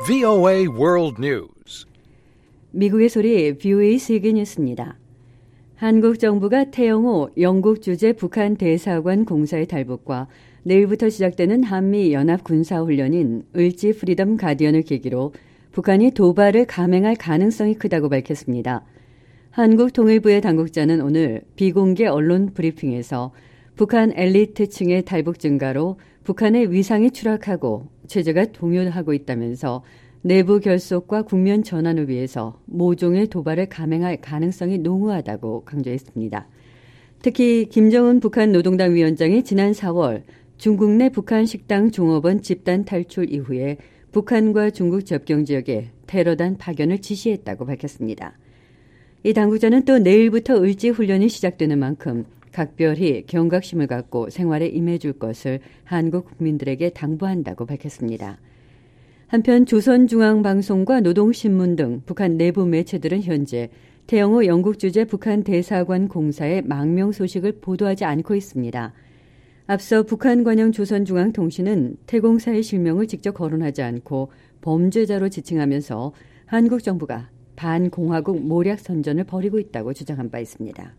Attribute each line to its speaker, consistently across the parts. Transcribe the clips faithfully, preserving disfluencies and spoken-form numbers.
Speaker 1: 브이오에이 World News.
Speaker 2: 미국의 소리 브이오에이 세계 뉴스입니다. 한국 정부가 태영호 영국 주재 북한 대사관 공사의 탈북과 내일부터 시작되는 한미 연합 군사훈련인 을지 프리덤 가디언을 계기로 북한이 도발을 감행할 가능성이 크다고 밝혔습니다. 한국 통일부의 당국자는 오늘 비공개 언론 브리핑에서 북한 엘리트층의 탈북 증가로 북한의 위상이 추락하고 체제가 동요하고 있다면서 내부 결속과 국면 전환을 위해서 모종의 도발을 감행할 가능성이 농후하다고 강조했습니다. 특히 김정은 북한 노동당 위원장이 지난 사월 중국 내 북한 식당 종업원 집단 탈출 이후에 북한과 중국 접경 지역에 테러단 파견을 지시했다고 밝혔습니다. 이 당국자는 또 내일부터 을지 훈련이 시작되는 만큼 각별히 경각심을 갖고 생활에 임해줄 것을 한국 국민들에게 당부한다고 밝혔습니다. 한편 조선중앙방송과 노동신문 등 북한 내부 매체들은 현재 태영호 영국 주재 북한 대사관 공사의 망명 소식을 보도하지 않고 있습니다. 앞서 북한 관영 조선중앙통신은 태공사의 실명을 직접 거론하지 않고 범죄자로 지칭하면서 한국 정부가 반공화국 모략 선전을 벌이고 있다고 주장한 바 있습니다.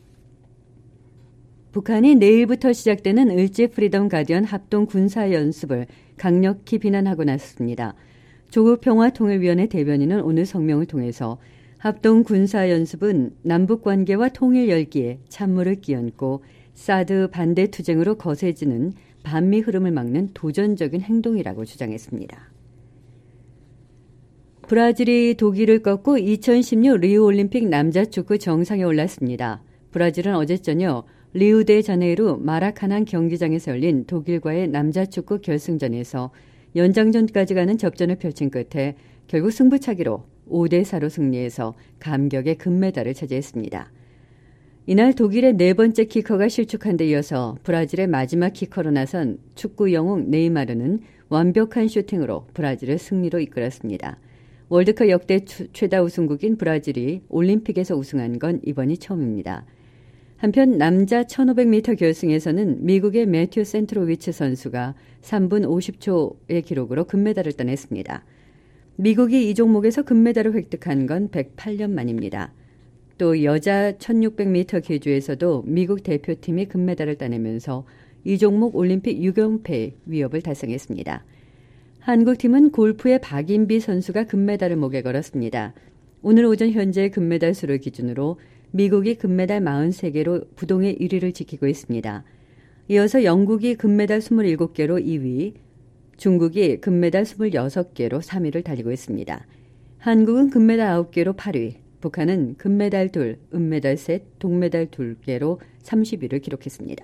Speaker 2: 북한이 내일부터 시작되는 을지 프리덤 가디언 합동 군사 연습을 강력히 비난하고 나섰습니다. 조국 평화통일위원회 대변인은 오늘 성명을 통해서 합동 군사 연습은 남북 관계와 통일 열기에 찬물을 끼얹고 사드 반대 투쟁으로 거세지는 반미 흐름을 막는 도전적인 행동이라고 주장했습니다. 브라질이 독일을 꺾고 이천십육 리우올림픽 남자축구 정상에 올랐습니다. 브라질은 어제 저녁 리우데자네이루 마라카난 경기장에서 열린 독일과의 남자축구 결승전에서 연장전까지 가는 접전을 펼친 끝에 결국 승부차기로 오 대 사로 승리해서 감격의 금메달을 차지했습니다. 이날 독일의 네 번째 키커가 실축한 데 이어서 브라질의 마지막 키커로 나선 축구 영웅 네이마르는 완벽한 슈팅으로 브라질을 승리로 이끌었습니다. 월드컵 역대 최다 우승국인 브라질이 올림픽에서 우승한 건 이번이 처음입니다. 한편 남자 천오백 미터 결승에서는 미국의 매튜 센트로위츠 선수가 삼 분 오십 초의 기록으로 금메달을 따냈습니다. 미국이 이 종목에서 금메달을 획득한 건 백팔 년 만입니다. 또 여자 천육백 미터 계주에서도 미국 대표팀이 금메달을 따내면서 이 종목 올림픽 육 연패 위협을 달성했습니다. 한국팀은 골프의 박인비 선수가 금메달을 목에 걸었습니다. 오늘 오전 현재 금메달 수를 기준으로 미국이 금메달 사십삼 개로 부동의 일 위를 지키고 있습니다. 이어서 영국이 금메달 이십칠 개로 이 위, 중국이 금메달 이십육 개로 삼 위를 달리고 있습니다. 한국은 금메달 아홉 개로 팔 위, 북한은 금메달 이, 은메달 삼, 동메달 두 개로 삼십 위를 기록했습니다.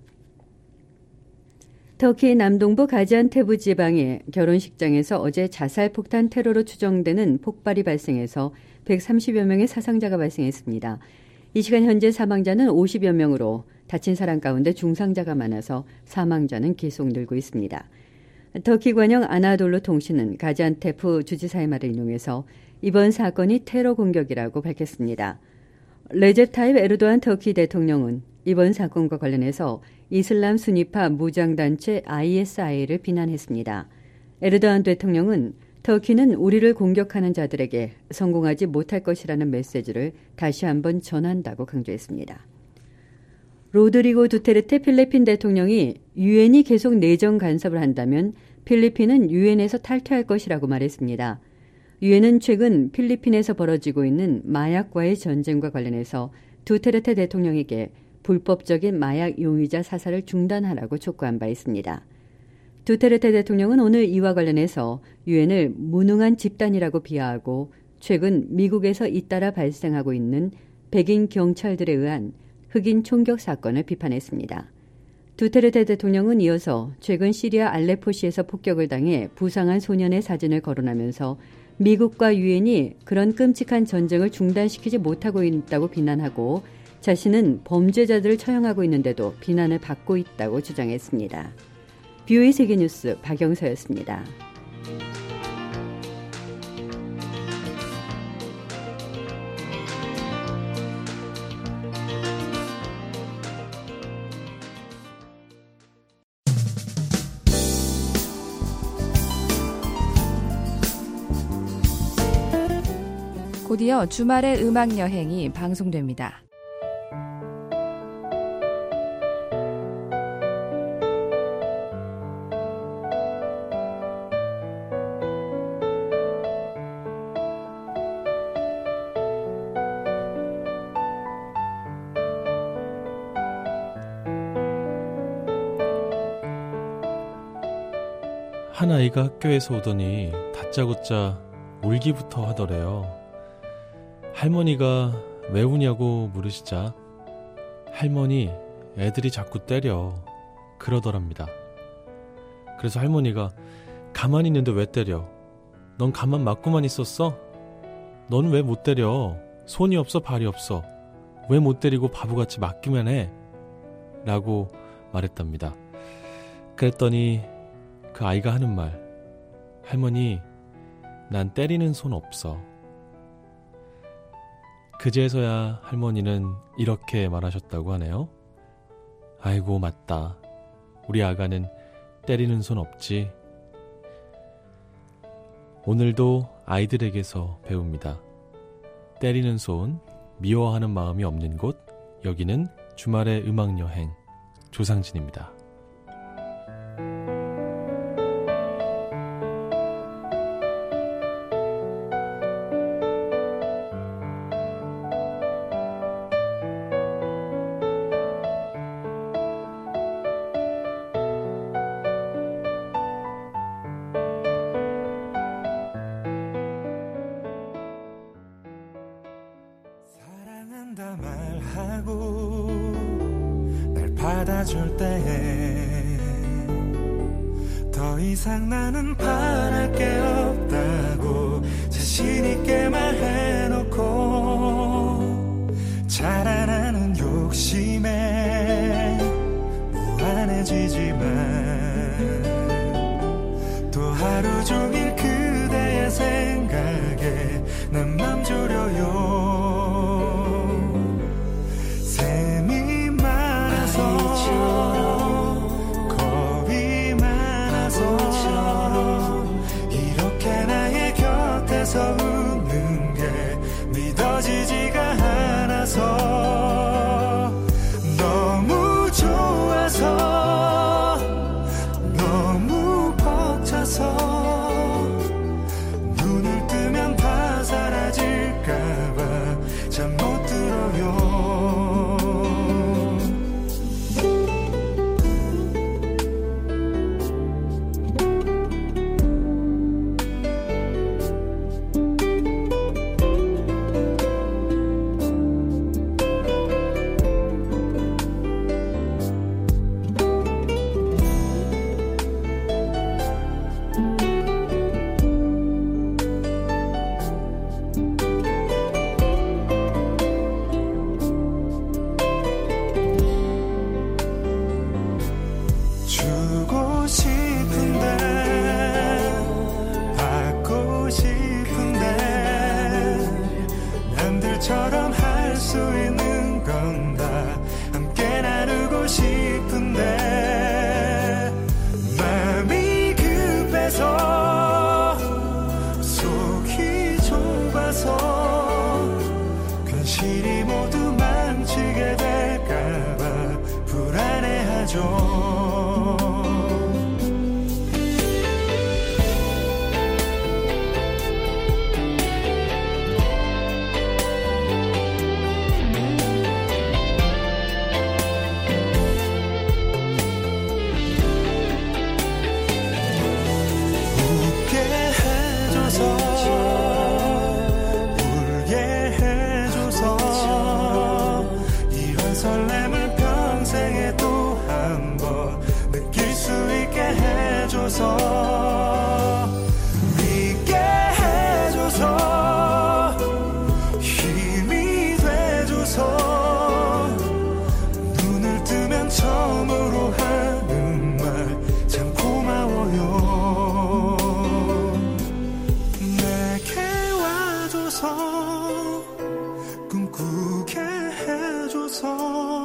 Speaker 2: 터키 남동부 가지안테프 지방의 결혼식장에서 어제 자살폭탄 테러로 추정되는 폭발이 발생해서 백삼십여 명의 사상자가 발생했습니다. 이 시간 현재 사망자는 오십여 명으로 다친 사람 가운데 중상자가 많아서 사망자는 계속 늘고 있습니다. 터키 관영 아나돌루 통신은 가지안테프 주지사의 말을 인용해서 이번 사건이 테러 공격이라고 밝혔습니다. 레제 타입 에르도안 터키 대통령은 이번 사건과 관련해서 이슬람 순위파 무장단체 아이에스아이를 비난했습니다. 에르도안 대통령은 터키는 우리를 공격하는 자들에게 성공하지 못할 것이라는 메시지를 다시 한번 전한다고 강조했습니다. 로드리고 두테르테 필리핀 대통령이 유엔이 계속 내정 간섭을 한다면 필리핀은 유엔에서 탈퇴할 것이라고 말했습니다. 유엔은 최근 필리핀에서 벌어지고 있는 마약과의 전쟁과 관련해서 두테르테 대통령에게 불법적인 마약 용의자 사살을 중단하라고 촉구한 바 있습니다. 두테르테 대통령은 오늘 이와 관련해서 유엔을 무능한 집단이라고 비하하고 최근 미국에서 잇따라 발생하고 있는 백인 경찰들에 의한 흑인 총격 사건을 비판했습니다. 두테르테 대통령은 이어서 최근 시리아 알레포시에서 폭격을 당해 부상한 소년의 사진을 거론하면서 미국과 유엔이 그런 끔찍한 전쟁을 중단시키지 못하고 있다고 비난하고 자신은 범죄자들을 처형하고 있는데도 비난을 받고 있다고 주장했습니다. 브이오에이 세계뉴스 박영서였습니다.
Speaker 3: 곧이어 주말의 음악여행이 방송됩니다.
Speaker 4: 한 아이가 학교에서 오더니 다짜고짜 울기부터 하더래요. 할머니가 왜 우냐고 물으시자 할머니, 애들이 자꾸 때려 그러더랍니다. 그래서 할머니가 가만히 있는데 왜 때려? 넌 가만 맞고만 있었어? 넌 왜 못 때려? 손이 없어 발이 없어. 왜 못 때리고 바보같이 맞기만 해? 라고 말했답니다. 그랬더니 그 아이가 하는 말, 할머니, 난 때리는 손 없어. 그제서야 할머니는 이렇게 말하셨다고 하네요. 아이고 맞다. 우리 아가는 때리는 손 없지. 오늘도 아이들에게서 배웁니다. 때리는 손, 미워하는 마음이 없는 곳, 여기는 주말의 음악여행 조상진입니다.
Speaker 5: 받아줄 때에 더 이상 나는 바랄 게 없다고 자신있게 말해놓고 자라나는 욕심에 무한해지지만 또 하루 종일 그대의 생각에 난 맘 졸여요. 겁이 많아서 이렇게 나의 곁에서 웃는 게 믿어지지가 않아서 너무 좋아서 너무 벅차서 눈을 뜨면 다 사라질까봐 잠 못 들어요. 믿게 해줘서 힘이 돼줘서 눈을 뜨면 처음으로 하는 말 참 고마워요. 내게 와줘서 꿈꾸게 해줘서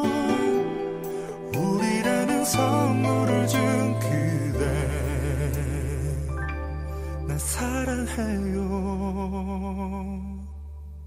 Speaker 5: 우리라는 선물을 준 그대 나 사랑해요.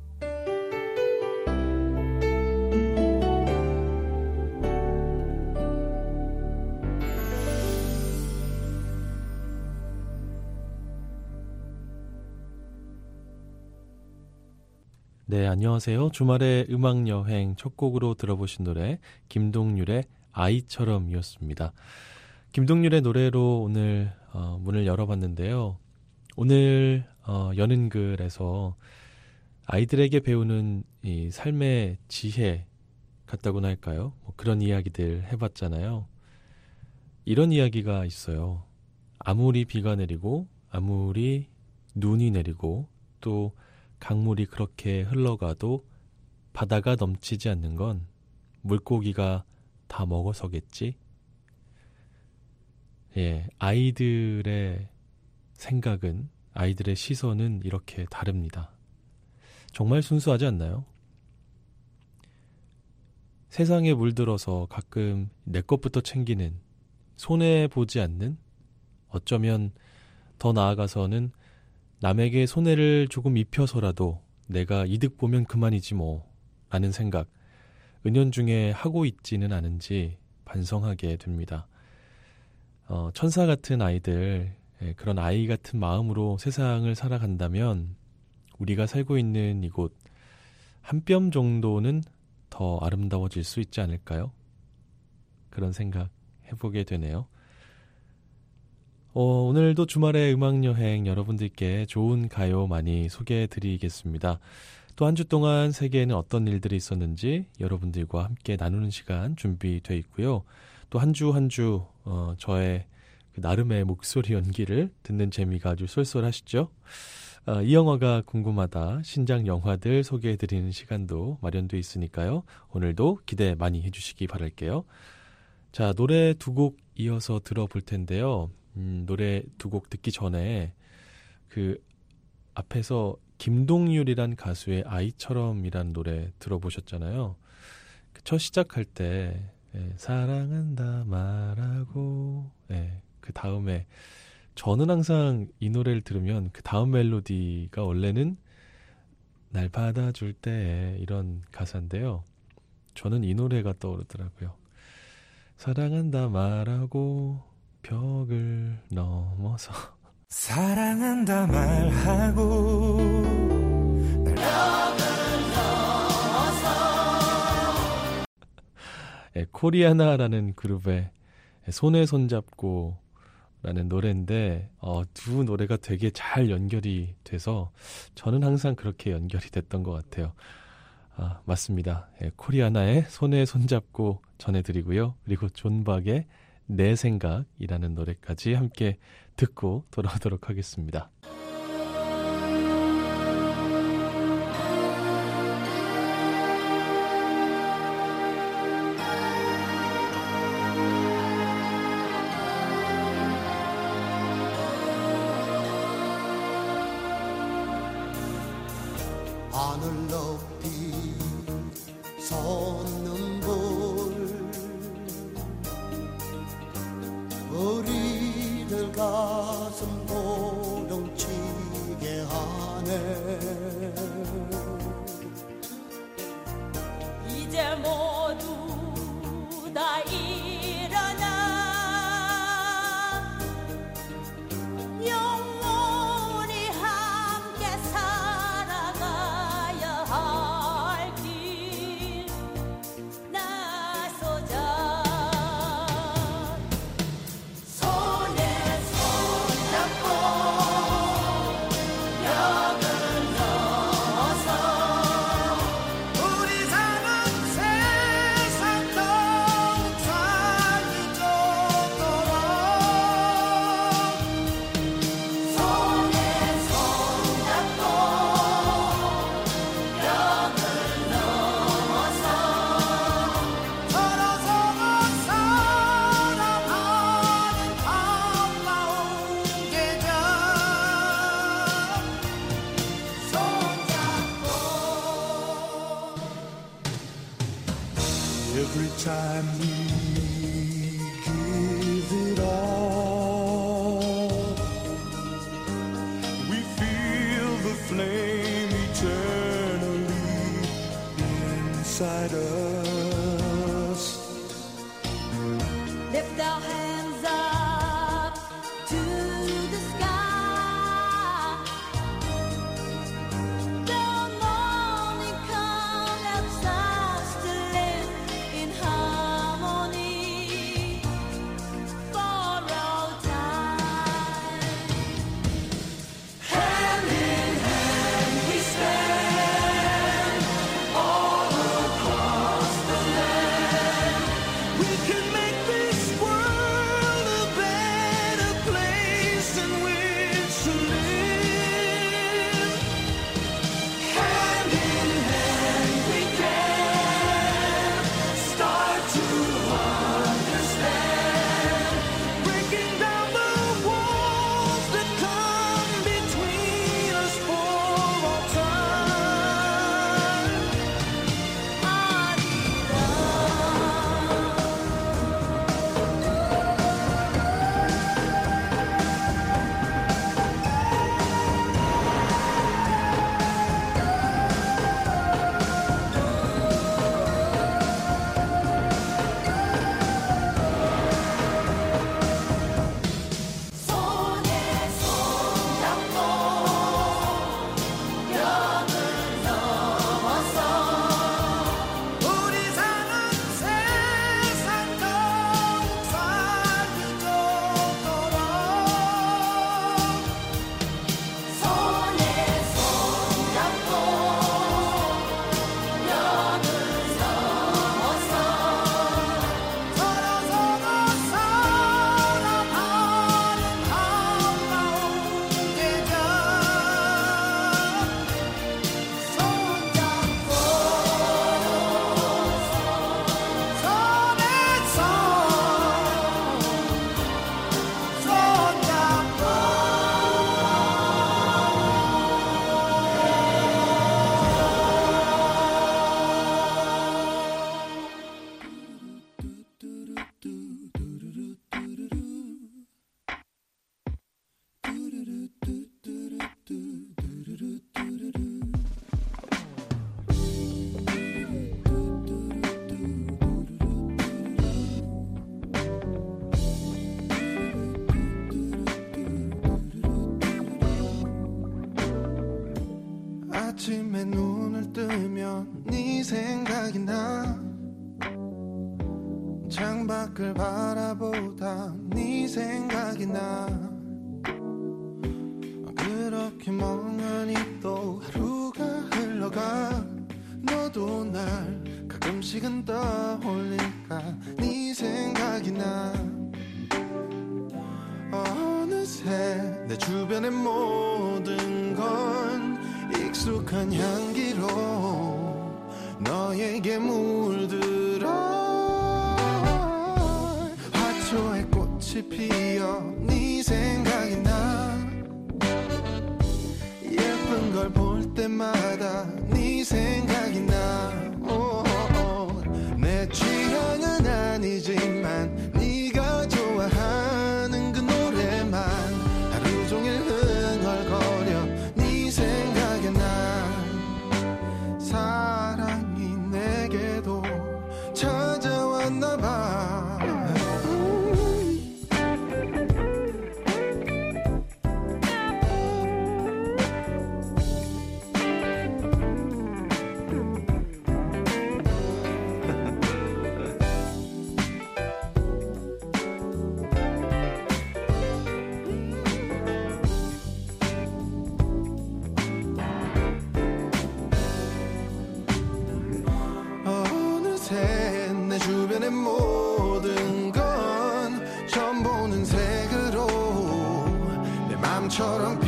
Speaker 4: 네, 안녕하세요. 주말의 음악여행 첫 곡으로 들어보신 노래 김동률의 아이처럼이었습니다. 김동률의 노래로 오늘 어, 문을 열어봤는데요. 오늘 어, 여는 글에서 아이들에게 배우는 이 삶의 지혜 같다고나 할까요? 뭐 그런 이야기들 해봤잖아요. 이런 이야기가 있어요. 아무리 비가 내리고 아무리 눈이 내리고 또 강물이 그렇게 흘러가도 바다가 넘치지 않는 건 물고기가 다 먹어서겠지? 예, 아이들의 생각은, 아이들의 시선은 이렇게 다릅니다. 정말 순수하지 않나요? 세상에 물들어서 가끔 내 것부터 챙기는, 손해보지 않는, 어쩌면 더 나아가서는 남에게 손해를 조금 입혀서라도 내가 이득 보면 그만이지 뭐 라는 생각 은연중에 하고 있지는 않은지 반성하게 됩니다. 어, 천사 같은 아이들, 예, 그런 아이 같은 마음으로 세상을 살아간다면 우리가 살고 있는 이곳 한 뼘 정도는 더 아름다워질 수 있지 않을까요? 그런 생각 해보게 되네요. 어, 오늘도 주말의 음악여행 여러분들께 좋은 가요 많이 소개해드리겠습니다. 또 한 주 동안 세계에는 어떤 일들이 있었는지 여러분들과 함께 나누는 시간 준비되어 있고요. 또 한 주 한 주 어, 저의 그 나름의 목소리 연기를 듣는 재미가 아주 쏠쏠하시죠? 어, 이 영화가 궁금하다 신작 영화들 소개해드리는 시간도 마련되어 있으니까요. 오늘도 기대 많이 해주시기 바랄게요. 자, 노래 두 곡 이어서 들어볼 텐데요. 음, 노래 두 곡 듣기 전에 그 앞에서 김동률이란 가수의 아이처럼이란 노래 들어보셨잖아요. 그 첫 시작할 때 예, 사랑한다 말하고 예, 그 다음에 저는 항상 이 노래를 들으면 그 다음 멜로디가 원래는 날 받아줄 때 이런 가사인데요. 저는 이 노래가 떠오르더라고요. 사랑한다 말하고 벽을 넘어서
Speaker 5: 사랑한다 말하고 날 벽을 넘어서
Speaker 4: 예, 코리아나라는 그룹의 손에 손잡고 라는 노래인데 어, 두 노래가 되게 잘 연결이 돼서 저는 항상 그렇게 연결이 됐던 것 같아요. 아, 맞습니다. 예, 코리아나의 손에 손잡고 전해드리고요. 그리고 존박의 내 생각이라는 노래까지 함께 듣고 돌아오도록 하겠습니다.
Speaker 6: 하늘 높이 솟는 불 우리들 가슴 고동치게 하네
Speaker 7: 이제 모두 다 일어나 영원히 함께 살아가야 할 길 나서자 손에 손잡고 벽을 넘어서
Speaker 5: 우리 삶은 세상 더욱 살기 좋도록
Speaker 7: 손에 손잡고 벽을 넘어서
Speaker 5: 서로 서로 사랑하는 반가운 계절
Speaker 7: 손잡고
Speaker 5: Every time we give it all, we feel the flame eternally inside us.
Speaker 7: lift our hands up to the sky the morning
Speaker 8: 보면 네 생각이 나. 창밖을 바라보다 네 생각이 나. 그렇게 멍하니 또 하루가 흘러가. 너도 날 가끔씩은 떠올릴까. 네 생각이 나. 어느새 내 주변의 모든 건 익숙한 향기로 너에게 물들어. 화초에 꽃이 피어 네 생각이 나. 예쁜 걸 볼 때마다 네 생각이 나. 오오오. 내 취향은 아니지만 네가 좋아하는 그 노래만 하루 종일 흥얼거려 네 생각이 나. 사랑이 내게도 찾아왔나 봐. 내 주변의 모든 건 처음 보는 색으로 내 맘처럼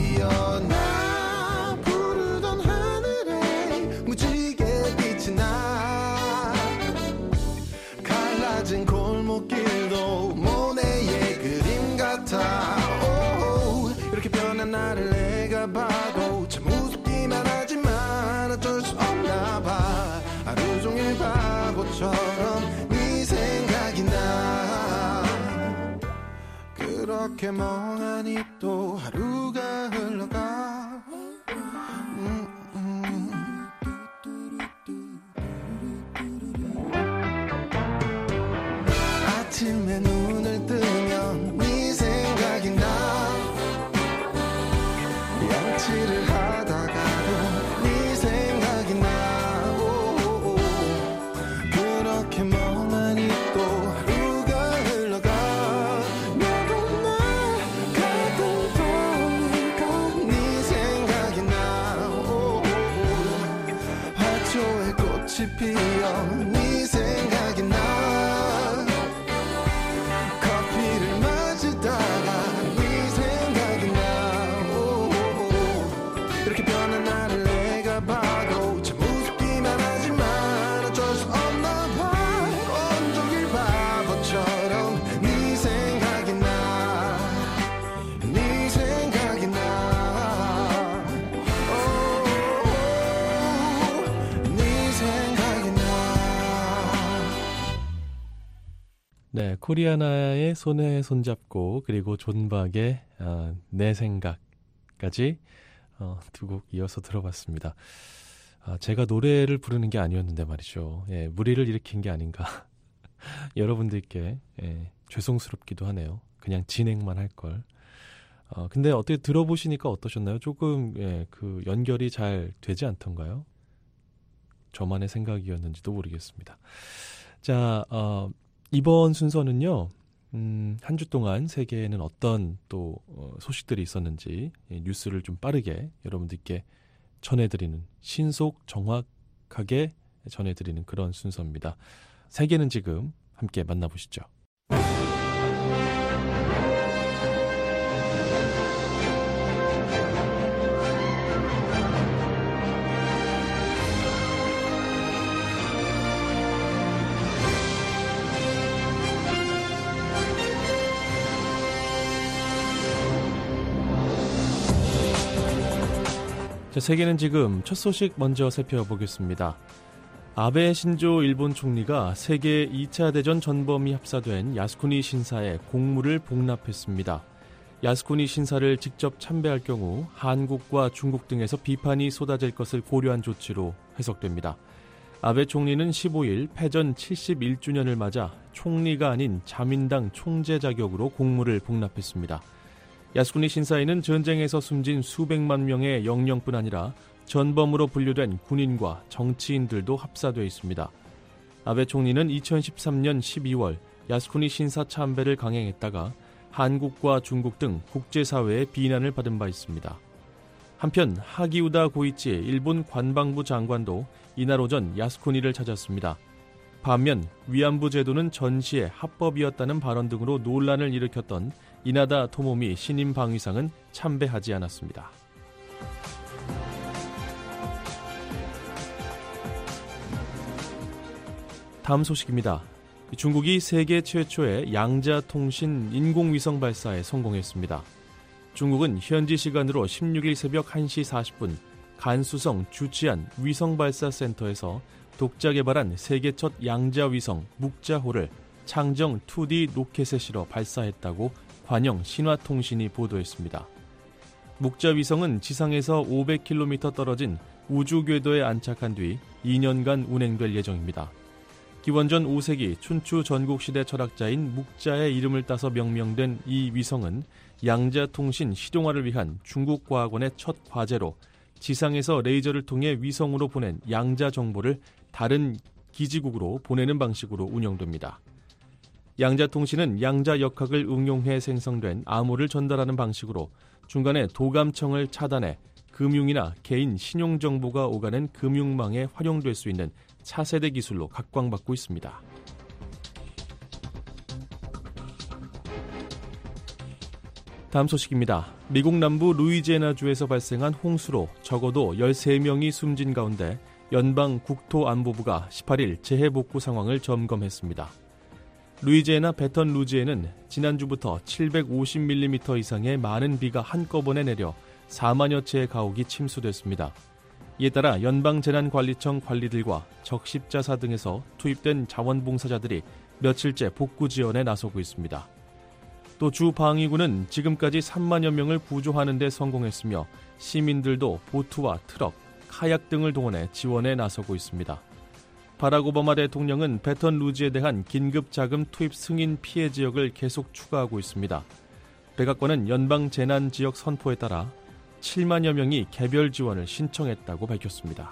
Speaker 8: 피어나. 부르던 하늘에 무지개 빛이 나. 갈라진 골목길도 모네의 그림 같아. 오, 이렇게 변한 나를 내가 봐도 참 우습기만 하지만 어쩔 수 없나 봐. 하루 종일 바보처럼 네 생각이 나. 그렇게 멍하니 또 하루가 흘러가. 음, 음. 아침에 눈을 뜨면 네 생각이 나. 양치를 하다가도 네 생각이 나. 그렇게 멍하니 또 하루가 흘러가. 너도 날 가끔 보니까 네 생각이 나. 화초에 꽃이 피어 네 생각이 나. 커피를 마시다가 네 생각이 나. 이렇게 변한 나를 내가 봐도 참 우습기만 하지만 어쩔 수 없나 봐. 온종일 바보처럼 네 생각이 나. 네 생각이 나. 오, 네 생각이 나.
Speaker 4: 네, 코리아나의 손에 손잡고 그리고 존박의 어, 내 생각까지 어, 두 곡 이어서 들어봤습니다. 아, 제가 노래를 부르는 게 아니었는데 말이죠. 예, 무리를 일으킨 게 아닌가. 여러분들께 예, 죄송스럽기도 하네요. 그냥 진행만 할 걸. 어, 근데 어떻게 들어보시니까 어떠셨나요? 조금 예, 그 연결이 잘 되지 않던가요? 저만의 생각이었는지도 모르겠습니다. 자, 어, 이번 순서는요. 음, 한 주 동안 세계에는 어떤 또 어, 소식들이 있었는지 예, 뉴스를 좀 빠르게 여러분들께 전해드리는, 신속 정확하게 전해드리는 그런 순서입니다. 세계는 지금 함께 만나보시죠. 자, 세계는 지금 첫 소식 먼저 살펴보겠습니다. 아베 신조 일본 총리가 세계 이 차 대전 전범이 합사된 야스쿠니 신사에 공물을 복납했습니다. 야스쿠니 신사를 직접 참배할 경우 한국과 중국 등에서 비판이 쏟아질 것을 고려한 조치로 해석됩니다. 아베 총리는 십오 일 패전 칠십일 주년을 맞아 총리가 아닌 자민당 총재 자격으로 공물을 복납했습니다. 야스쿠니 신사에는 전쟁에서 숨진 수백만 명의 영령뿐 아니라 전범으로 분류된 군인과 정치인들도 합사되어 있습니다. 아베 총리는 이천십삼년 십이월 야스쿠니 신사 참배를 강행했다가 한국과 중국 등 국제사회의 비난을 받은 바 있습니다. 한편 하기우다 고이치 일본 관방부 장관도 이날 오전 야스쿠니를 찾았습니다. 반면 위안부 제도는 전시의 합법이었다는 발언 등으로 논란을 일으켰던 이나다 토모미 신임 방위상은 참배하지 않았습니다. 다음 소식입니다. 중국이 세계 최초의 양자통신 인공위성 발사에 성공했습니다. 중국은 현지 시간으로 십육일 새벽 한 시 사십 분 간수성 주치안 위성발사센터에서 독자 개발한 세계 첫 양자위성 묵자호를 창정 투디 로켓에 실어 발사했다고 관영 신화통신이 보도했습니다. 묵자위성은 지상에서 오백 킬로미터 떨어진 우주궤도에 안착한 뒤 이 년간 운행될 예정입니다. 기원전 오 세기 춘추 전국시대 철학자인 묵자의 이름을 따서 명명된 이 위성은 양자통신 실용화를 위한 중국 과학원의 첫 과제로 지상에서 레이저를 통해 위성으로 보낸 양자 정보를 다른 기지국으로 보내는 방식으로 운영됩니다. 양자통신은 양자역학을 응용해 생성된 암호를 전달하는 방식으로 중간에 도감청을 차단해 금융이나 개인 신용정보가 오가는 금융망에 활용될 수 있는 차세대 기술로 각광받고 있습니다. 다음 소식입니다. 미국 남부 루이지애나주에서 발생한 홍수로 적어도 열세 명이 숨진 가운데 연방 국토안보부가 십팔일 재해복구 상황을 점검했습니다. 루이지애나 베턴 루지에는 지난주부터 칠백오십 밀리미터 이상의 많은 비가 한꺼번에 내려 사만여 채의 가옥이 침수됐습니다. 이에 따라 연방재난관리청 관리들과 적십자사 등에서 투입된 자원봉사자들이 며칠째 복구 지원에 나서고 있습니다. 또 주 방위군은 지금까지 삼만여 명을 구조하는 데 성공했으며 시민들도 보트와 트럭, 카약 등을 동원해 지원에 나서고 있습니다. 바락 오바마 대통령은 베턴 루지에 대한 긴급 자금 투입 승인 피해 지역을 계속 추가하고 있습니다. 백악관은 연방재난지역 선포에 따라 칠만여 명이 개별 지원을 신청했다고 밝혔습니다.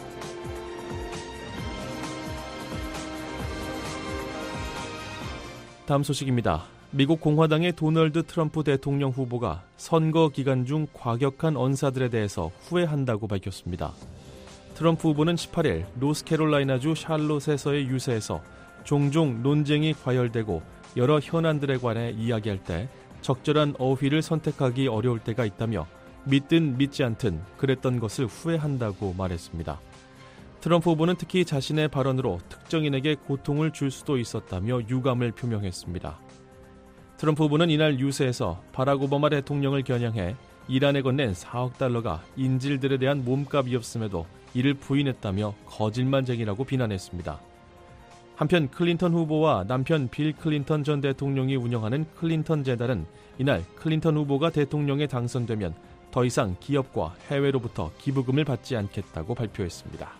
Speaker 4: 다음 소식입니다. 미국 공화당의 도널드 트럼프 대통령 후보가 선거 기간 중 과격한 언사들에 대해서 후회한다고 밝혔습니다. 트럼프 후보는 십팔일 노스캐롤라이나주 샬롯에서의 유세에서 종종 논쟁이 과열되고 여러 현안들에 관해 이야기할 때 적절한 어휘를 선택하기 어려울 때가 있다며 믿든 믿지 않든 그랬던 것을 후회한다고 말했습니다. 트럼프 후보는 특히 자신의 발언으로 특정인에게 고통을 줄 수도 있었다며 유감을 표명했습니다. 트럼프 후보는 이날 유세에서 바락 오바마 대통령을 겨냥해 이란에 건넨 사억 달러가 인질들에 대한 몸값이었음에도 이를 부인했다며 거짓말쟁이라고 비난했습니다. 한편 클린턴 후보와 남편 빌 클린턴 전 대통령이 운영하는 클린턴 재단은 이날 클린턴 후보가 대통령에 당선되면 더 이상 기업과 해외로부터 기부금을 받지 않겠다고 발표했습니다.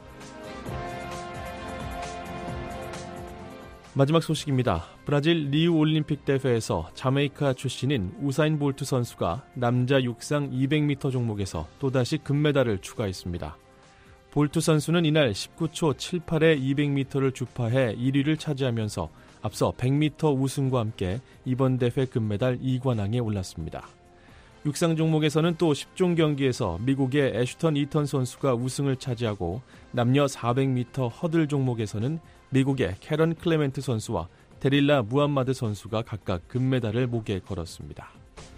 Speaker 4: 마지막 소식입니다. 브라질 리우 올림픽 대회에서 자메이카 출신인 우사인 볼트 선수가 남자 육상 이백 미터 종목에서 또다시 금메달을 추가했습니다. 볼트 선수는 이날 십구 초 칠십팔에 이백 미터를 주파해 일 위를 차지하면서 앞서 백 미터 우승과 함께 이번 대회 금메달 이 관왕에 올랐습니다. 육상 종목에서는 또 십 종 경기에서 미국의 애슈턴 이턴 선수가 우승을 차지하고 남녀 사백 미터 허들 종목에서는 미국의 캐런 클레멘트 선수와 데릴라 무함마드 선수가 각각 금메달을 목에 걸었습니다.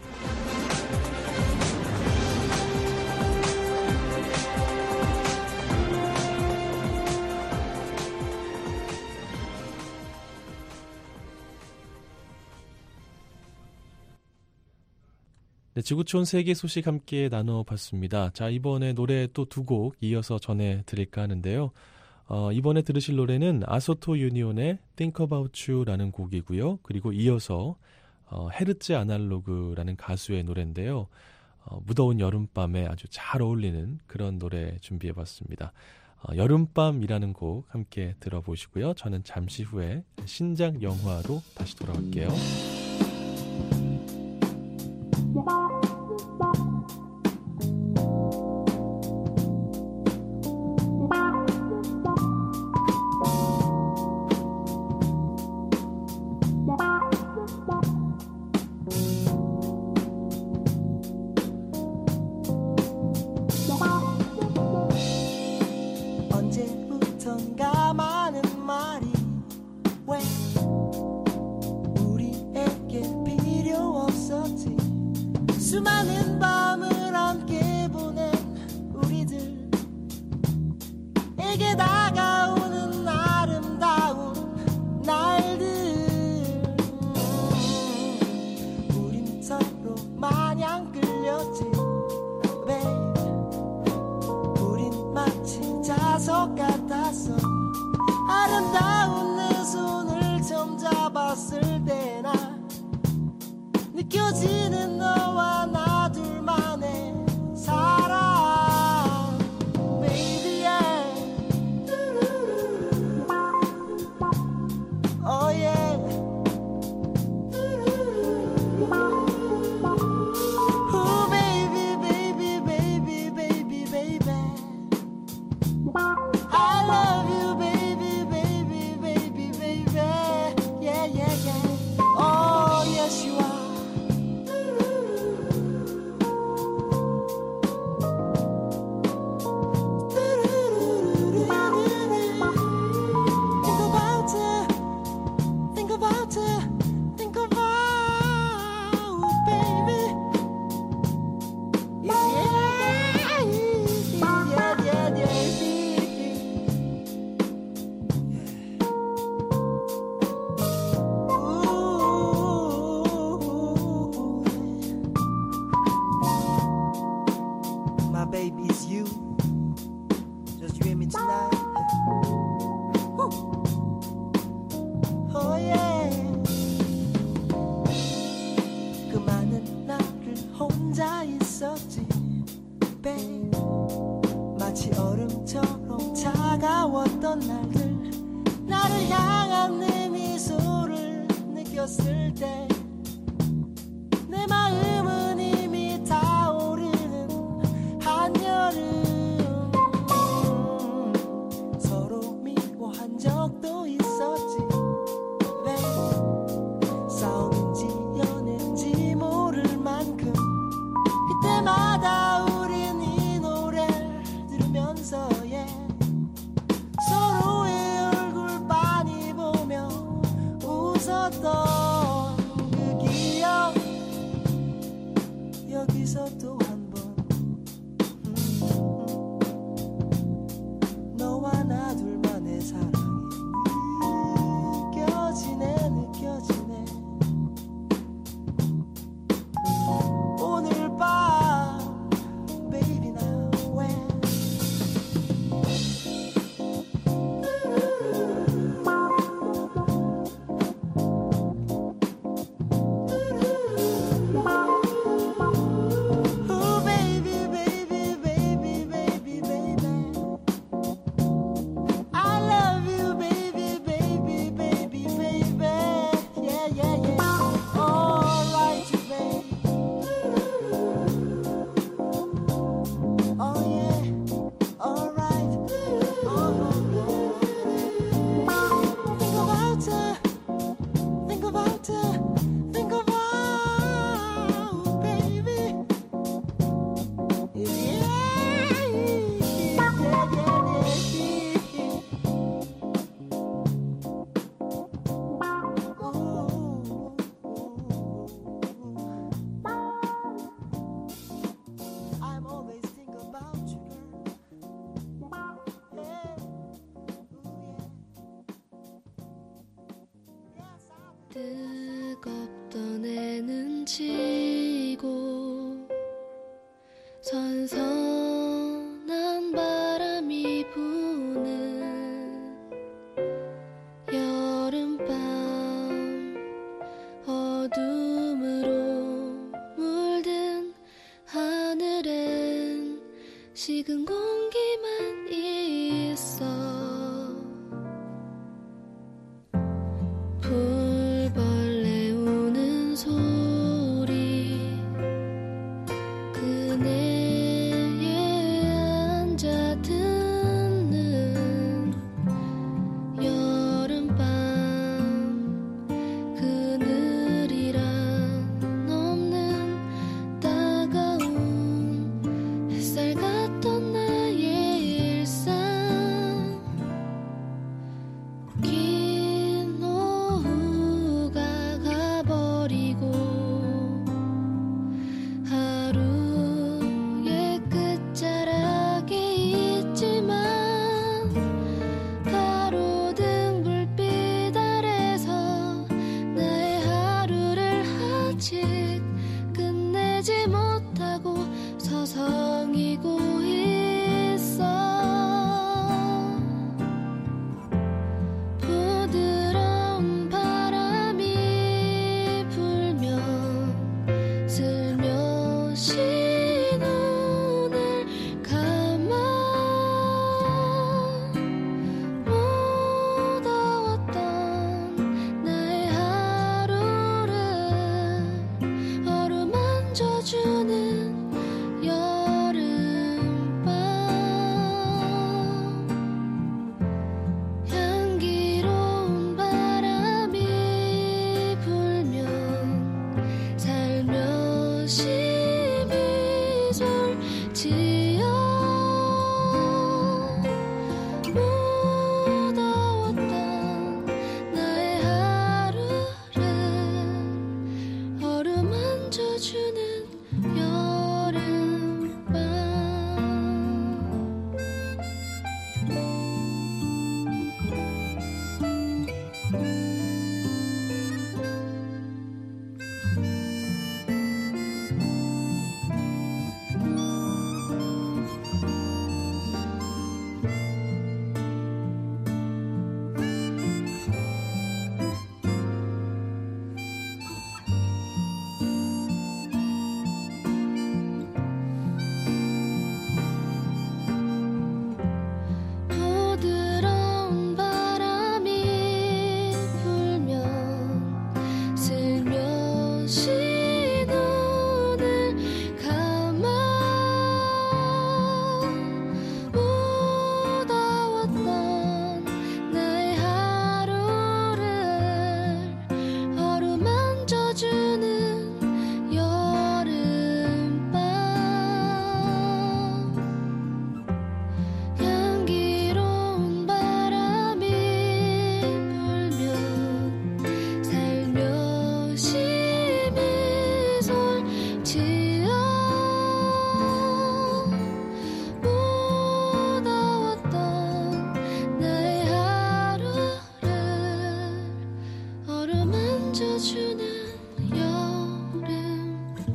Speaker 4: 네, 지구촌 세계 소식 함께 나눠봤습니다. 자, 이번에 노래 또 두 곡 이어서 전해드릴까 하는데요. 어, 이번에 들으실 노래는 아소토 유니온의 Think About You라는 곡이고요. 그리고 이어서 어, 헤르츠 아날로그라는 가수의 노래인데요. 어, 무더운 여름밤에 아주 잘 어울리는 그런 노래 준비해봤습니다. 어, 여름밤이라는 곡 함께 들어보시고요. 저는 잠시 후에 신작 영화로 다시 돌아올게요.
Speaker 6: 수많은 밤을 함께 보낸 우리들에게 다가오는 아름다운 날들 우린 서로 마냥 끌렸지 babe 우린 마치 자석 같았어 아름다운 내 손을 처음 잡았을 때나 느껴지는 너와 나 둘만의 사랑 baby yeah oh yeah oh baby baby baby baby baby I love you baby baby baby baby yeah yeah yeah oh yes you are 마치 얼음처럼 차가웠던 날들 나를 향한 내 미소를 느꼈을 때 내 마음은 이미 타오르는 한여름 서로 미워한 적도 있었지 babe 싸움인지 연애인지 모를 만큼 그때마다 우린 이 노래를 들으면서 yeah. 서로의 얼굴 빤히 보며 웃었던 그 기억 여기서 또 한 번 음, 음. 너와 나 둘만의 사랑이 느껴지네 느껴지네 오늘 밤 baby now when oh baby baby baby baby baby I love you baby baby baby baby yeah yeah yeah alright you baby oh yeah alright oh think about it think about it think about baby yeah yeah yeah yeah I'm always think about you girl yeah yes I
Speaker 9: 뜨겁던 애는 지고 선선한 바람이 부는 여름밤 어둠으로 물든 하늘엔 식은 공기만 있어 풀벌레 우는 소리 그네에 앉아 듣는 여름밤 그늘이란 없는 따가운 햇살 같던 나의 아직 끝내지 못하고 서성이고 있어. 부드러운 바람이 불면 슬며시 눈을 감아 무더웠던 나의 하루를 어루만져주는 여름밤. 향기로운 바람이 불면 살며시 미소를 지어 무더웠던 나의 하루를 어루만져주는 여름밤. 부드러운 바람이 불면 슬며시 눈을 감아 무더웠던 나의 하루를 어루만져주는 여름밤. 향기로운 바람이 불면 살며시 미소를 지어 무더웠던 나의 하루를 어루만져주는 여름밤.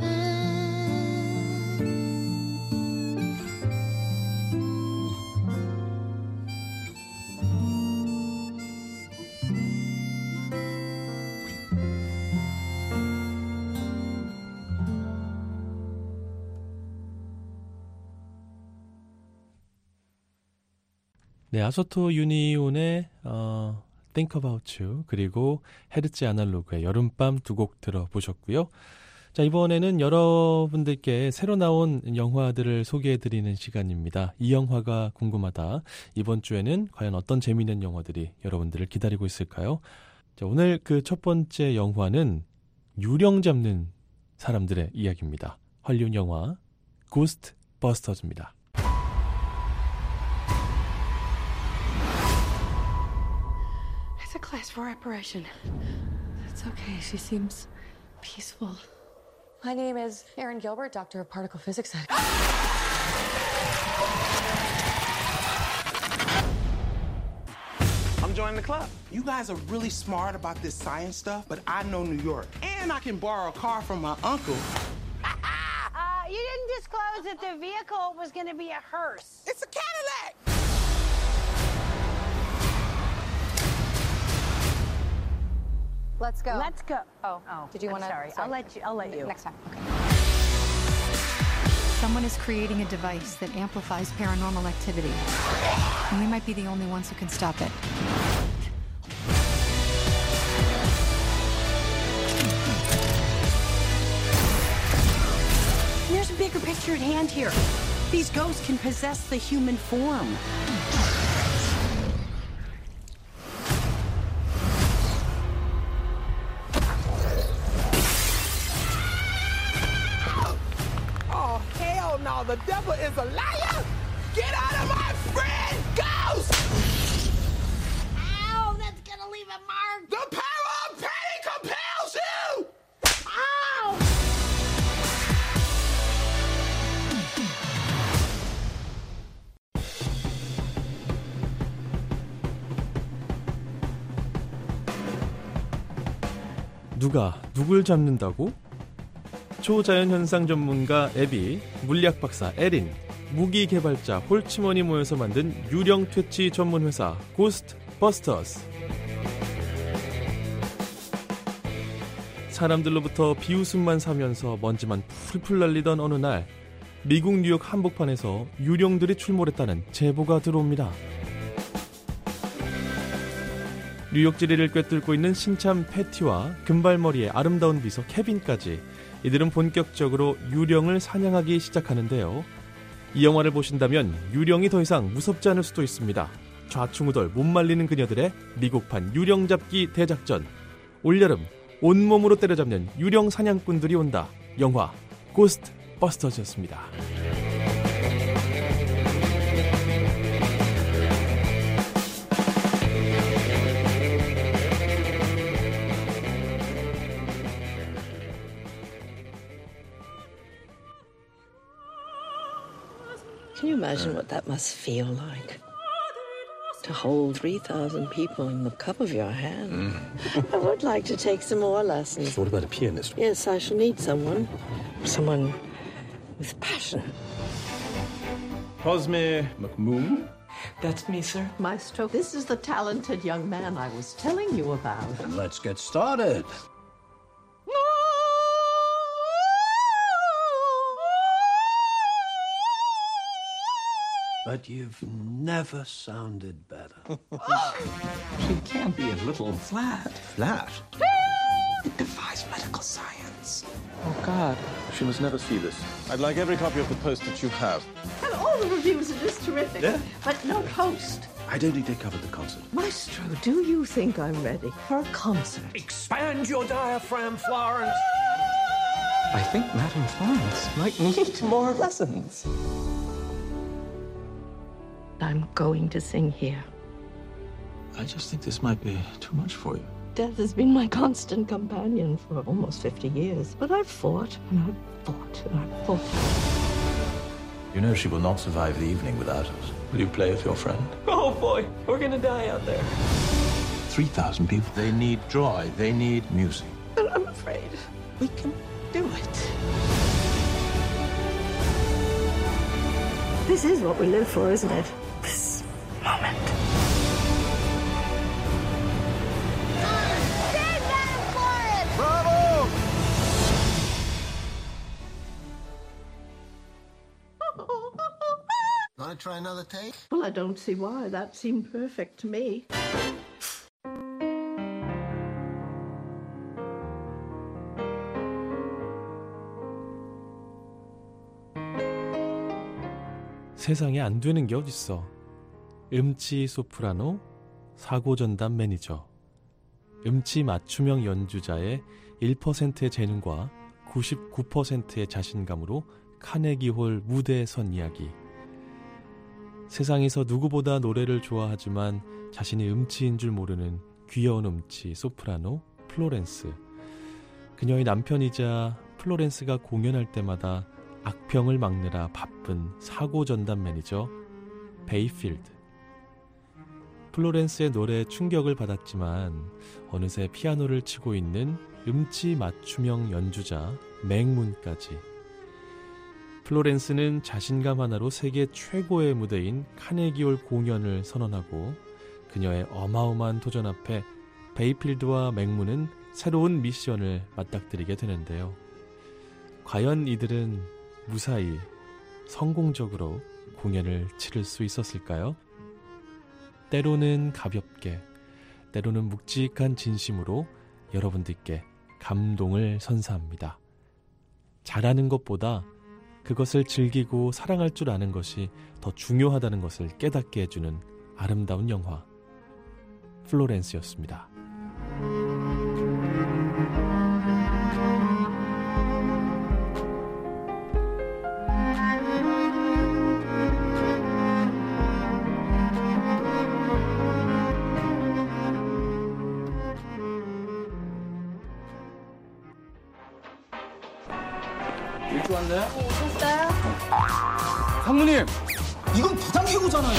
Speaker 4: 네, 아소토 유니온의 어, Think About You 그리고 헤르츠 아날로그의 여름밤 두 곡 들어보셨고요. 자, 이번에는 여러분들께 새로 나온 영화들을 소개해드리는 시간입니다. 이 영화가 궁금하다. 이번 주에는 과연 어떤 재미있는 영화들이 여러분들을 기다리고 있을까요? 자, 오늘 그 첫 번째 영화는 유령 잡는 사람들의 이야기입니다. 헐리우드 영화 고스트 버스터즈입니다.
Speaker 10: It's a class four operation. It's okay. She seems peaceful. My name is Erin Gilbert, Doctor of Particle Physics.
Speaker 11: I'm joining the club. You guys are really smart about this science stuff, but I know New York. And I can borrow a car from my uncle.
Speaker 12: Uh, you didn't disclose that the vehicle was going to be a hearse.
Speaker 11: It's a Cadillac!
Speaker 10: Let's go.
Speaker 12: Let's go.
Speaker 10: Oh,
Speaker 12: Oh,
Speaker 10: did you
Speaker 12: I'm
Speaker 10: want to?
Speaker 12: sorry. I'll let you. I'll let you.
Speaker 10: Next time. Okay.
Speaker 13: Someone is creating a device that amplifies paranormal activity. And we might be the only ones who can stop it.
Speaker 12: There's a bigger picture at hand here. These ghosts can possess the human form.
Speaker 11: Oh, hell no, the devil is a liar! Get out of my friend, ghost!
Speaker 12: Ow, that's gonna leave a mark.
Speaker 11: The power of panic compels you!
Speaker 12: Ow!
Speaker 4: 누가 누굴 잡는다고? 초자연현상 전문가 에비, 물리학 박사 에린, 무기 개발자 홀츠먼이 모여서 만든 유령 퇴치 전문 회사 고스트 버스터스. 사람들로부터 비웃음만 사면서 먼지만 풀풀 날리던 어느 날 미국 뉴욕 한복판에서 유령들이 출몰했다는 제보가 들어옵니다. 뉴욕 지리를 꿰뚫고 있는 신참 패티와 금발머리의 아름다운 비서 케빈까지 이들은 본격적으로 유령을 사냥하기 시작하는데요. 이 영화를 보신다면 유령이 더 이상 무섭지 않을 수도 있습니다. 좌충우돌 못 말리는 그녀들의 미국판 유령 잡기 대작전. 올여름 온몸으로 때려잡는 유령 사냥꾼들이 온다. 영화 고스트 버스터즈였습니다.
Speaker 14: Can you imagine what that must feel like? To hold three thousand people in the cup of your hand. Mm. I would like to take some more lessons.
Speaker 15: What about a pianist?
Speaker 14: Yes, I shall need someone. Someone with passion.
Speaker 15: Cosme McMoon?
Speaker 16: That's me, sir. Maestro, this is the talented young man I was telling you about.
Speaker 15: And let's get started. But you've never sounded better.
Speaker 11: She can't be a little flat.
Speaker 15: Flat?
Speaker 11: It defies medical science.
Speaker 15: Oh, God. She must never see this. I'd like every copy of the post that you have.
Speaker 16: And all the reviews are just terrific.
Speaker 15: Yeah?
Speaker 16: But no post.
Speaker 15: I don't think they covered the concert.
Speaker 16: Maestro, do you think I'm ready for a concert?
Speaker 15: Expand your diaphragm, Florence.
Speaker 11: I think Madame Florence might need more lessons.
Speaker 16: I'm going to sing here.
Speaker 15: I just think this might be too much for you.
Speaker 16: Death has been my constant companion for almost fifty years. But I've fought, and I've fought, and I've fought.
Speaker 15: You know she will not survive the evening without us. Will you play with your friend?
Speaker 16: Oh, boy, we're gonna die out there.
Speaker 15: three thousand people. They need joy. They need music.
Speaker 16: But I'm afraid we can do it. This is what we live for, isn't it? This moment.
Speaker 8: Bravo! Want to try another take?
Speaker 16: Well, I don't see why. That seemed perfect to me.
Speaker 4: 세상에 안 되는 게 어딨어. 음치 소프라노, 사고전담 매니저. 음치 맞춤형 연주자의 일 퍼센트의 재능과 구십구 퍼센트의 자신감으로 카네기홀 무대에 선 이야기. 세상에서 누구보다 노래를 좋아하지만 자신이 음치인 줄 모르는 귀여운 음치 소프라노 플로렌스. 그녀의 남편이자 플로렌스가 공연할 때마다 악평을 막느라 바쁜 사고전담 매니저 베이필드. 플로렌스의 노래에 충격을 받았지만 어느새 피아노를 치고 있는 음치 맞춤형 연주자 맹문까지. 플로렌스는 자신감 하나로 세계 최고의 무대인 카네기홀 공연을 선언하고 그녀의 어마어마한 도전 앞에 베이필드와 맹문은 새로운 미션을 맞닥뜨리게 되는데요. 과연 이들은 무사히 성공적으로 공연을 치를 수 있었을까요? 때로는 가볍게, 때로는 묵직한 진심으로 여러분들께 감동을 선사합니다. 잘하는 것보다 그것을 즐기고 사랑할 줄 아는 것이 더 중요하다는 것을 깨닫게 해주는 아름다운 영화 플로렌스였습니다.
Speaker 17: 일주 왔네?
Speaker 12: 오셨어요?
Speaker 17: 상무님, 이건 부당 해고잖아요.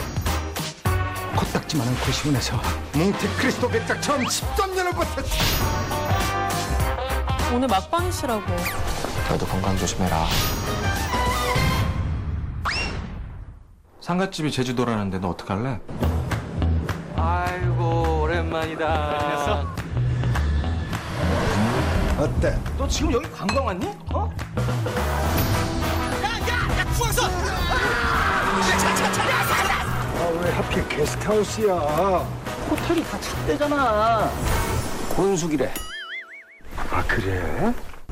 Speaker 17: 코딱지만한 고시원에서 몽테크리스토 백작처럼 십 점 년을 버텼지.
Speaker 18: 오늘 막방이시라고. 너도 건강 조심해라.
Speaker 17: 상갓집이 제주도라는데 너 어떡할래?
Speaker 18: 아이고 오랜만이다.
Speaker 17: 됐어? 어때? 너 지금 여기 관광 왔니? 어?
Speaker 5: 야야야 구황선!
Speaker 17: 아, 왜 하필 게스트하우스야? 호텔이 다 찼대잖아. 본숙이래. 아 그래?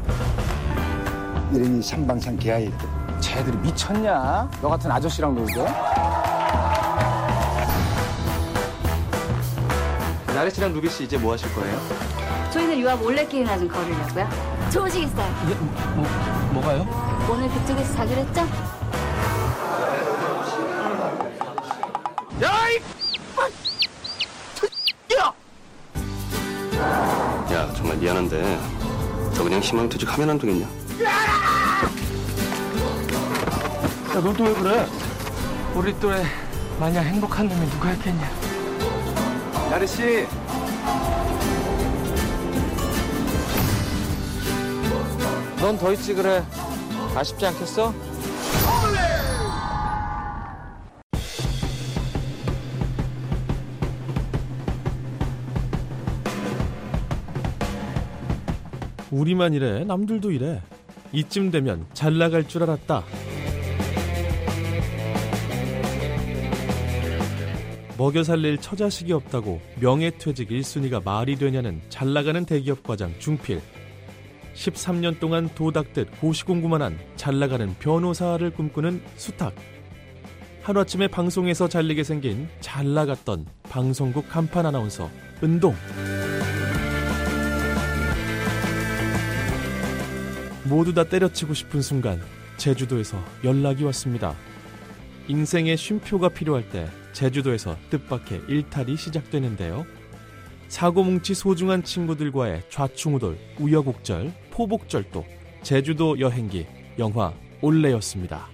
Speaker 19: 이러니 삼방산 개아이
Speaker 17: 쟤들이 미쳤냐? 너 같은 아저씨랑 놀게? 나래 씨랑 루비 씨 이제 뭐 하실 거예요?
Speaker 20: 저희는 유아 몰래게임이나 좀 걸으려고요. 좋으시겠어요?
Speaker 17: 예, 뭐, 뭐가요?
Speaker 20: 오늘 그쪽에서 자기로 했죠?
Speaker 17: 야, 이!
Speaker 21: 야, 정말 미안한데 너 그냥 희망퇴직 하면 안 되겠냐?
Speaker 17: 야, 넌 또 왜 그래? 우리 또래 마냥 행복한 놈이 누가 있겠냐? 나래 씨. 넌 더 있지 그래. 아쉽지 않겠어?
Speaker 4: 우리만 이래 남들도 이래. 이쯤 되면 잘 나갈 줄 알았다. 먹여 살릴 처자식이 없다고 명예퇴직 일 순위가 말이 되냐는 잘 나가는 대기업 과장 중필. 십삼 년 동안 도닥듯 고시공부만 한 잘 나가는 변호사를 꿈꾸는 수탁. 하루아침에 방송에서 잘리게 생긴 잘 나갔던 방송국 간판 아나운서 은동. 모두 다 때려치고 싶은 순간 제주도에서 연락이 왔습니다. 인생의 쉼표가 필요할 때 제주도에서 뜻밖의 일탈이 시작되는데요. 사고뭉치 소중한 친구들과의 좌충우돌, 우여곡절, 포복절도, 제주도 여행기, 영화 올레였습니다.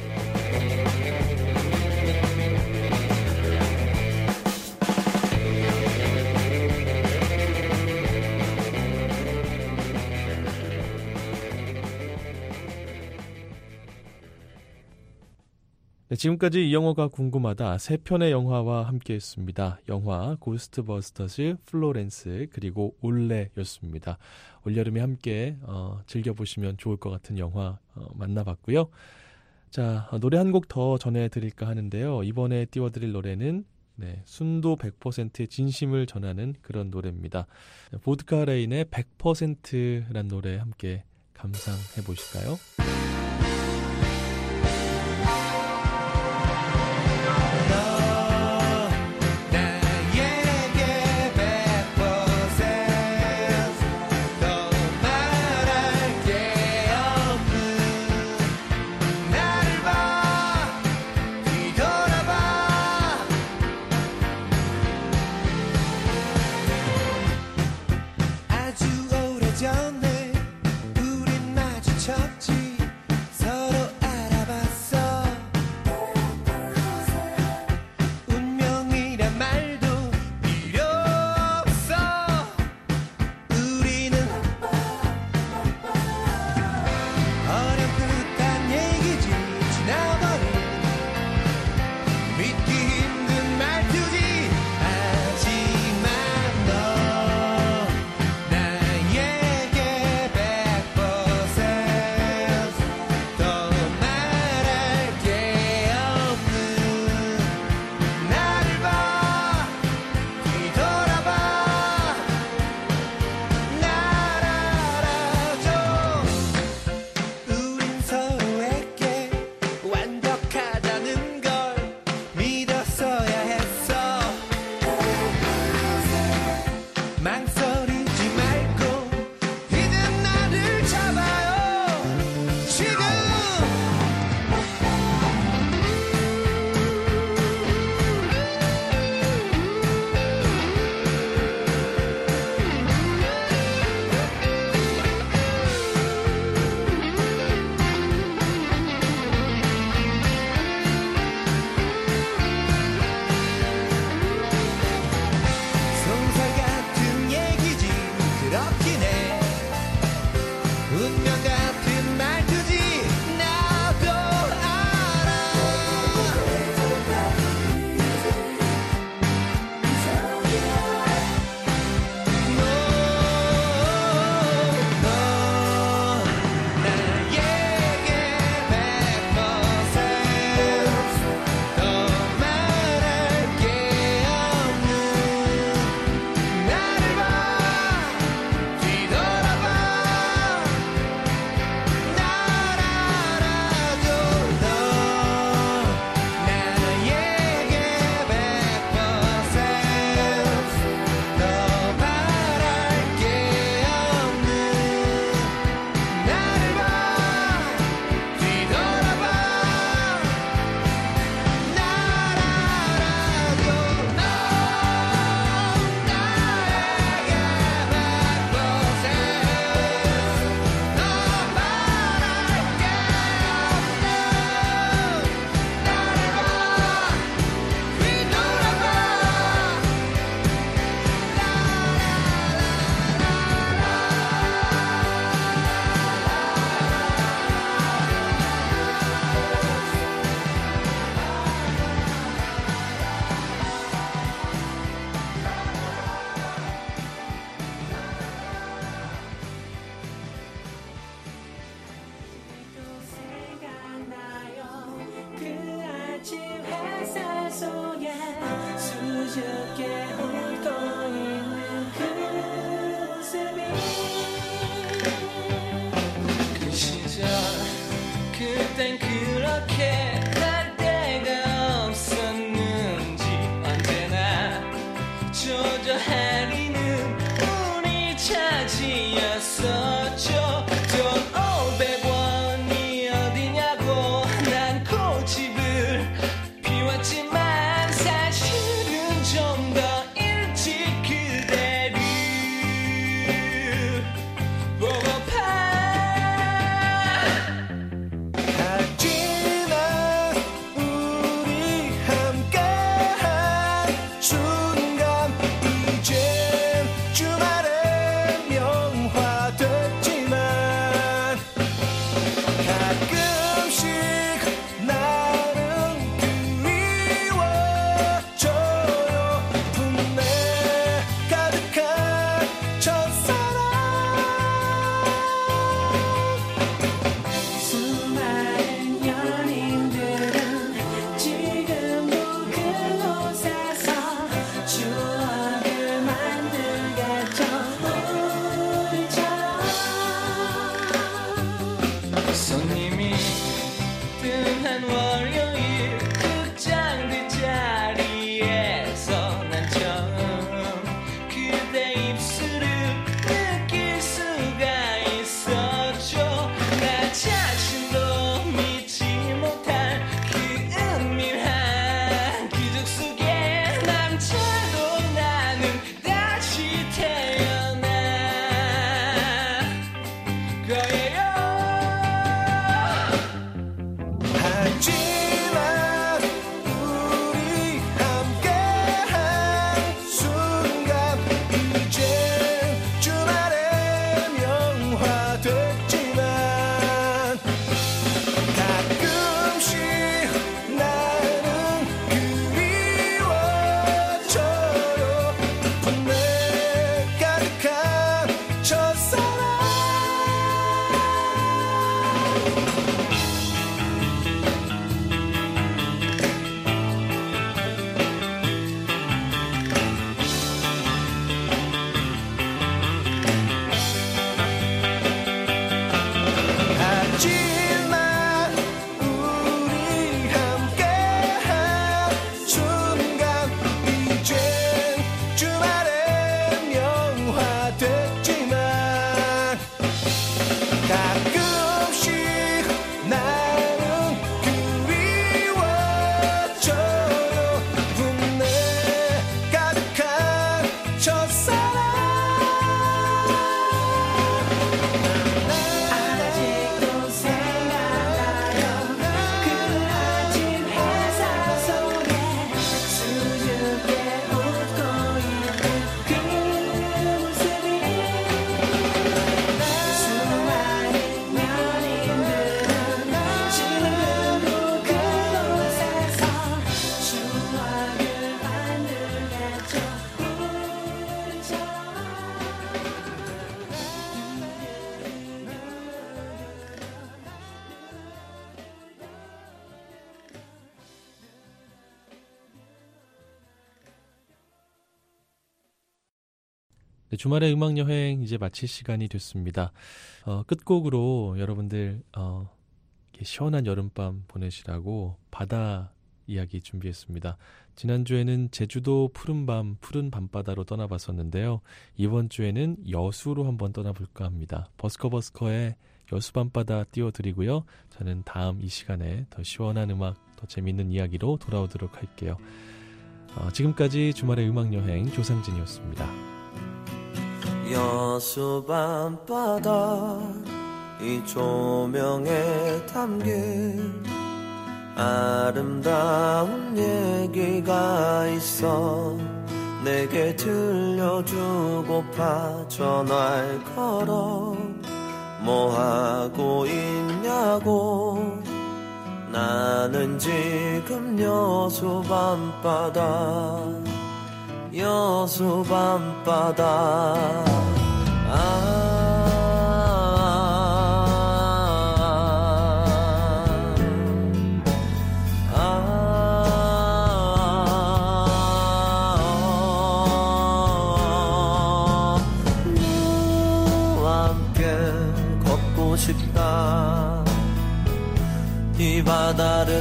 Speaker 4: 네, 지금까지 이 영화가 궁금하다 세 편의 영화와 함께했습니다. 영화 고스트버스터즈, 플로렌스 그리고 올레였습니다. 올여름에 함께 어, 즐겨보시면 좋을 것 같은 영화 어, 만나봤고요. 자, 어, 노래 한 곡 더 전해드릴까 하는데요. 이번에 띄워드릴 노래는 네, 순도 백 퍼센트의 진심을 전하는 그런 노래입니다. 보드카 레인의 백 퍼센트란 노래 함께 감상해 보실까요?
Speaker 5: 아주 오래전에 우린 마주쳤지.
Speaker 7: 속에 수줍게 웃고 있는 그 모습이 그 시절 그땐 그렇게 날 데가 없었는지 언제나 조조하리는 우리 차지였었죠. 돈 오백 원이 어디냐고 난 고집을 피웠지만 사실은 좀 더 일찍 그대를 보고파.
Speaker 8: 하지만 우리 함께한 순간 이젠 주말의 명화 됐지만 가끔씩 나는 그리워져요. 분내 가득한 첫사랑.
Speaker 7: 수많은 연인들은 지금도 그곳에서 추억을 만들겠죠. 우리처럼 손님이 뜬한 월요일 극장 뒷자리에서 난 처음 그대 입술을 느낄 수가 있었죠. 나 자신도 믿지 못할 그 은밀한 기적 속에 남자도 나는 다시 태어나 거예요.
Speaker 8: 하지만 우리 함께한 순간 이젠 주말의 명화 됐지만 가끔씩 나는 그리워져요. 분내 가득한 첫사랑. 하지만 우리 함께한 순간 이젠 주말의 명화 됐지만 가끔씩 나는 그리워져요. 분내 가득한 첫사랑.
Speaker 7: 아직도 생각나요. 그 아침 햇살 속에 수줍게 웃고 있는 그 모습이 수많은 연인들은 지금도 그곳에서 추억을 만들겠죠. 우리처럼
Speaker 4: 네, 주말의 음악 여행 이제 마칠 시간이 됐습니다. 어, 끝곡으로 여러분들 어, 이렇게 시원한 여름밤 보내시라고 바다 이야기 준비했습니다. 지난주에는 제주도 푸른밤, 푸른 밤바다로 떠나봤었는데요. 이번 주에는 여수로 한번 떠나볼까 합니다. 버스커버스커의 여수밤바다 띄워드리고요. 저는 다음 이 시간에 더 시원한 음악, 더 재밌는 이야기로 돌아오도록 할게요. 어, 지금까지 주말의 음악 여행 조상진이었습니다.
Speaker 19: 여수 밤바다 이 조명에 담긴 아름다운 얘기가 있어 내게 들려주고파 전화를 걸어 뭐하고 있냐고 나는 지금 여수 밤바다 여수 밤바다 아 아, 싶다. 이 바다를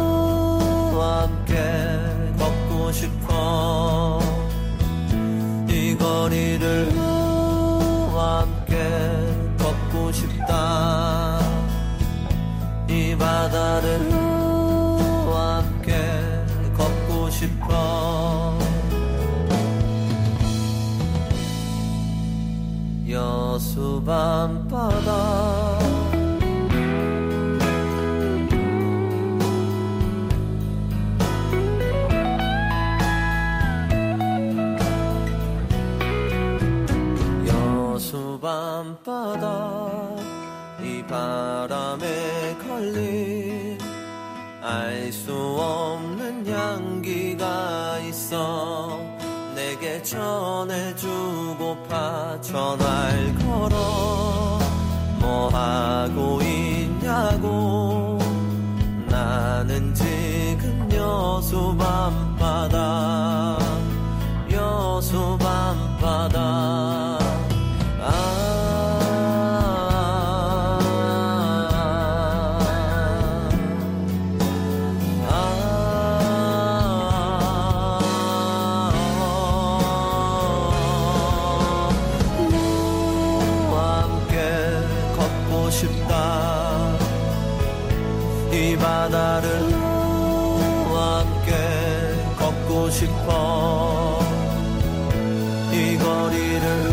Speaker 19: 함께 걷고 싶어. 이 거리를 함께 걷고 싶다. 이 바다를 함께 걷고 싶어. 여수 밤바다 여수 밤바다 이 바람에 걸린 알 수 없는 향기가 있어. 내게 전해주고파 전화를 걸어. 뭐하고 있냐고. 나는 지금 여수 밤바다 여수 밤바다. 이 바다를 함께 걷고 싶어. 이 거리를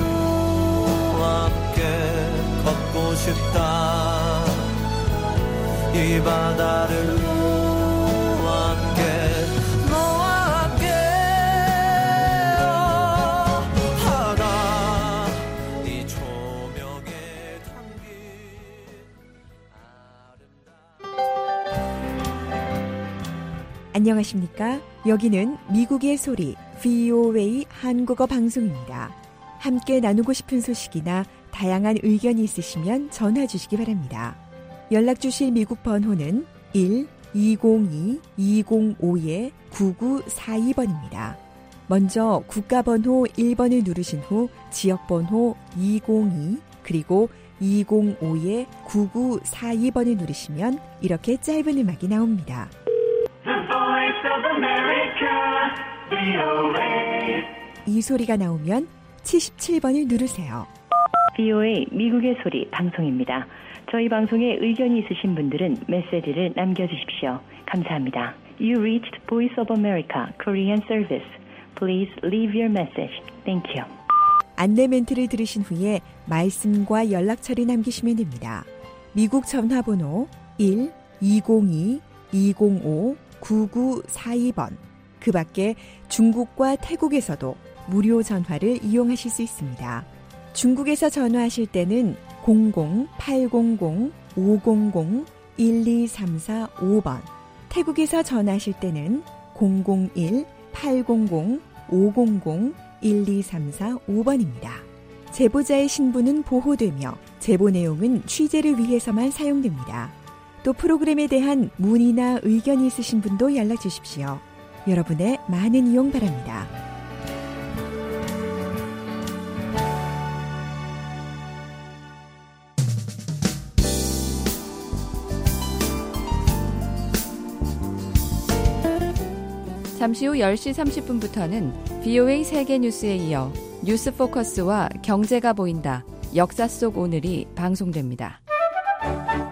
Speaker 19: 함께 걷고 싶다. 이 바다를 함께 너와 함께 하다. 이 조명에 담긴
Speaker 1: 안녕하십니까? 여기는 미국의 소리 브이오에이 한국어 방송입니다. 함께 나누고 싶은 소식이나 다양한 의견이 있으시면 전화 주시기 바랍니다. 연락 주실 미국 번호는 일 이공이 이공오 구구사이 번입니다. 먼저 국가번호 일 번을 누르신 후 지역번호 이공이 그리고 이공오 구구사이 번을 누르시면 이렇게 짧은 음악이 나옵니다. 이 소리가 나오면 칠십칠 번을 누르세요.
Speaker 22: 브이오에이 미국의 소리 방송입니다. 저희 방송에 의견이 있으신 분들은 메시지를 남겨주십시오. 감사합니다. You reached Voice of America Korean Service. Please leave your message. Thank you.
Speaker 1: 안내 멘트를 들으신 후에 말씀과 연락처를 남기시면 됩니다. 미국 전화번호 일 이공이 이공오 구구사이 번. 그 밖에 중국과 태국에서도 무료 전화를 이용하실 수 있습니다. 중국에서 전화하실 때는 공공 팔공공 오공공 일이삼사오 번, 태국에서 전화하실 때는 공공일 팔공공 오공공 일이삼사오 번입니다. 제보자의 신분은 보호되며 제보 내용은 취재를 위해서만 사용됩니다. 또 프로그램에 대한 문의나 의견이 있으신 분도 연락 주십시오. 여러분의 많은 이용 바랍니다.
Speaker 3: 잠시 후 열 시 삼십 분부터는 브이오에이 세계뉴스에 이어 뉴스 포커스와 경제가 보인다. 역사 속 오늘이 방송됩니다.